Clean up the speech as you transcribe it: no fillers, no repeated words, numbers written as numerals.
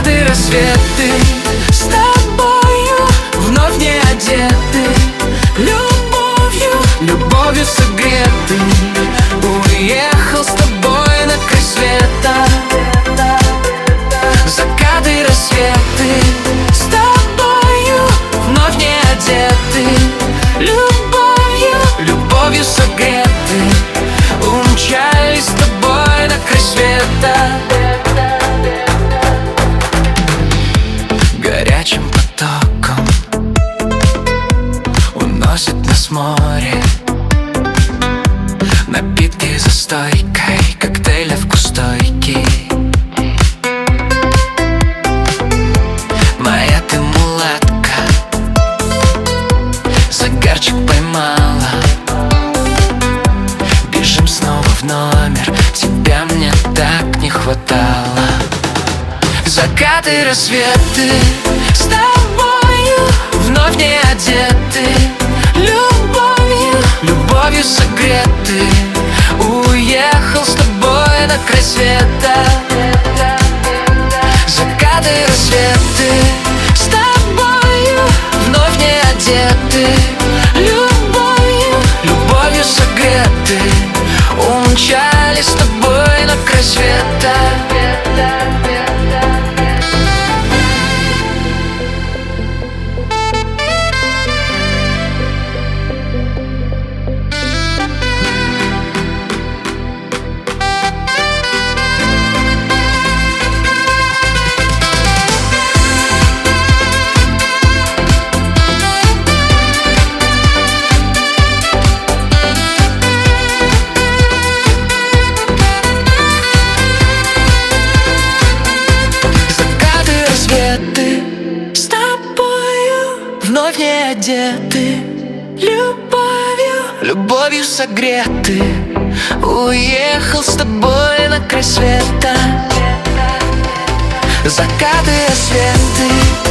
Закаты, рассветы с тобою вновь не одеты. Любовью согреты. Уехал с тобой на край света. Закаты, рассветы с тобою вновь не одеты. Любовью согреты. Умчались с тобой на край света. Горячим потоком уносит нас море. Напитки за стойкой, коктейля вкус стойкий. Моя ты мулатка, загарчик поймала. Бежим снова в номер, тебя мне так не хватало. Закаты, рассветы с тобою вновь не одеты. Любовью согреты. Уехал с тобой на край света. Закаты, рассветы с тобою вновь не одеты. Любовью согреты. Умчались с тобой на край света. С тобою вновь не одеты. Любовью согреты. Уехал с тобой на край света. Закаты, рассветы